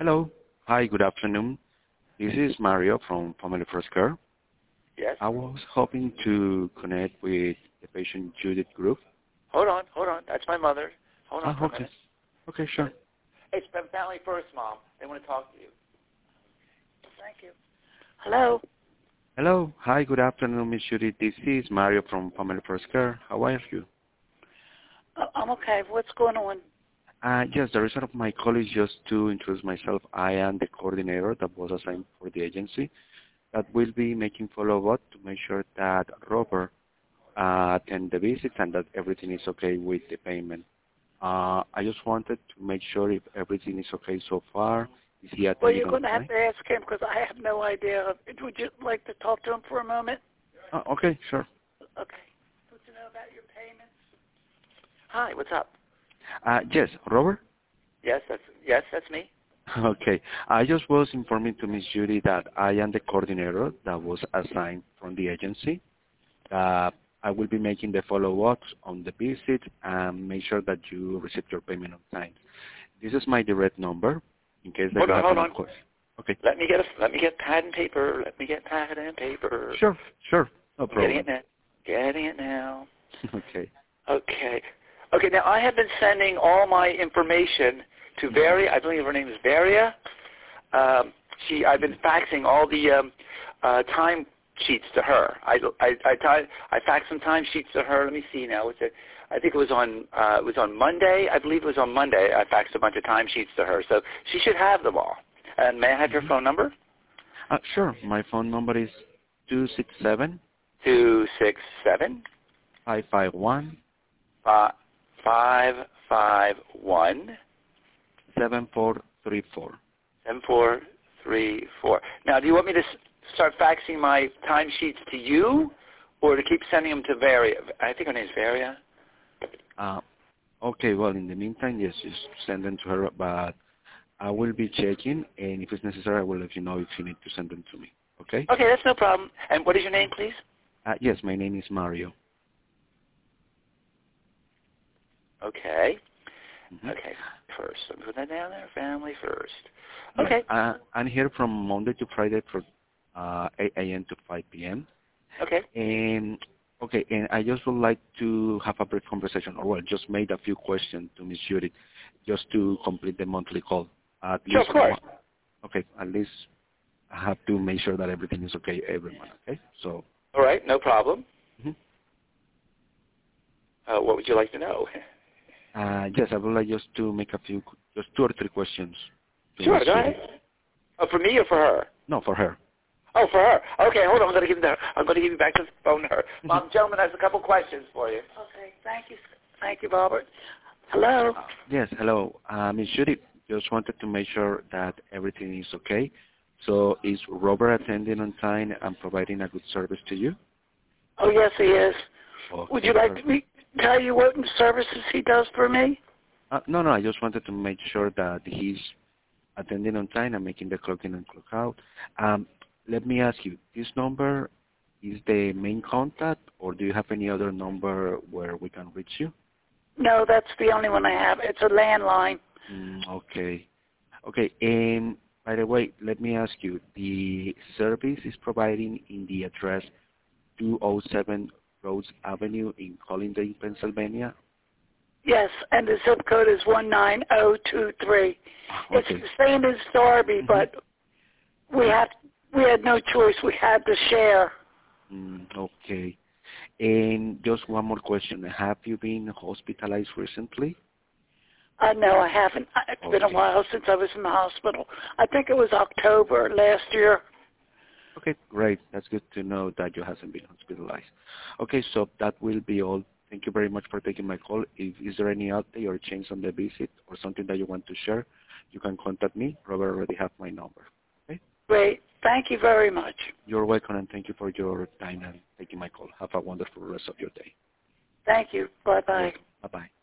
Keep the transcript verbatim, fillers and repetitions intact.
Hello. Hi, good afternoon. This is Mario from Family First Care. Yes. I was hoping to connect with the patient Judith Group. Hold on, hold on. That's my mother. Hold on Ah, for a okay. minute. Okay, sure. It's from Family First, Mom. They want to talk to you. Thank you. Hello. Hello. Hi, good afternoon, Miss Judith. This is Mario from Family First Care. How are you? Uh, I'm okay. What's going on? Uh, yes, the reason of my call is just to introduce myself. I am the coordinator that was assigned for the agency that will be making follow-up to make sure that Robert uh, attend the visits and that everything is okay with the payment. Uh, I just wanted to make sure if everything is okay so far. Is he Well, attending you're on going to have time? to ask him because I have no idea. Would you like to talk to him for a moment? Oh, okay, sure. Okay. What to know about your payments? Hi, what's up? Uh, yes, Robert? Yes, that's yes, that's me. Okay. I just was informing to Miss Judy that I am the coordinator that was assigned from the agency. Uh, I will be making the follow-ups on the visit and make sure that you receive your payment on time. This is my direct number in case that Hold you on, have hold any on. questions. Okay. Let me get a, let me get pad and paper. Let me get pad and paper. Sure, sure. No I'm getting problem. it now. Getting it now. Okay. Okay. Okay, now I have been sending all my information to Varia. I believe her name is Varia. Um, she, I've been faxing all the um, uh, time sheets to her. I, I, I, ti- I faxed some time sheets to her. Let me see now. What's it? I think it was on uh, it was on Monday. I believe it was on Monday. I faxed a bunch of time sheets to her, so she should have them all. And may I have your Mm-hmm. phone number? Uh, sure. My phone number is two six seven Two six seven five five one five five one. seven four three four. Seven four three four. Now, do you want me to s- start faxing my timesheets to you, or to keep sending them to Varia? I think her name's Varia. Uh, okay, well, in the meantime, yes, just send them to her, but I will be checking, and if it's necessary, I will let you know if you need to send them to me. Okay? Okay, that's no problem. And what is your name, please? Uh, yes, my name is Mario. Okay. Mm-hmm. Okay. First, I'm putting that down there. Family first. Yes, Okay. uh, I'm here from Monday to Friday from uh, eight a m to five p m Okay. And okay, and I just would like to have a brief conversation, or well, just made a few questions to Miss Judith, just to complete the monthly call. At Sure, of least course. one. Okay, at least I have to make sure that everything is okay every month. Okay, so. All right, no problem. Mhm. Uh, what would you like to know? Uh, yes, I would like just to make a few, just two or three questions to Sure, Miss go Judith. ahead. Oh, for me or for her? No, for her. Oh, for her. Okay, hold on. I'm going to give the, I'm going to give you back the phone to her. Mhm. Mom, gentleman has a couple questions for you. Okay, thank you. Thank you, Robert. Hello. Uh, yes, hello. Uh, Miss Judith, just wanted to make sure that everything is okay. So is Robert attending on time and providing a good service to you? Oh, yes, he is. Okay, Would you like perfect. me to tell you what services he does for me? Uh, no, no, I just wanted to make sure that he's attending on time and making the clock in and clock out. Um, let me ask you, this number is the main contact, or do you have any other number where we can reach you? No, that's the only one I have. It's a landline. Mm, okay. Okay, and by the way, let me ask you, the service is providing in the address two oh seven Rose Avenue in Collingdale, Pennsylvania? Yes, and the zip code is one nine zero two three. It's Okay. the same as Darby, Mm-hmm. but we have we had no choice. We had to share. Mm, okay. And just one more question. Have you been hospitalized recently? Uh, no, I haven't. It's been a Okay. while since I was in the hospital. I think it was October last year. Okay, great. That's good to know that you hasn't been hospitalized. Okay, so that will be all. Thank you very much for taking my call. If is there any update or change on the visit or something that you want to share, you can contact me. Robert already have my number. Okay? Great. Thank you very much. You're welcome, and thank you for your time and taking my call. Have a wonderful rest of your day. Thank you. You're Bye-bye. welcome. Bye-bye.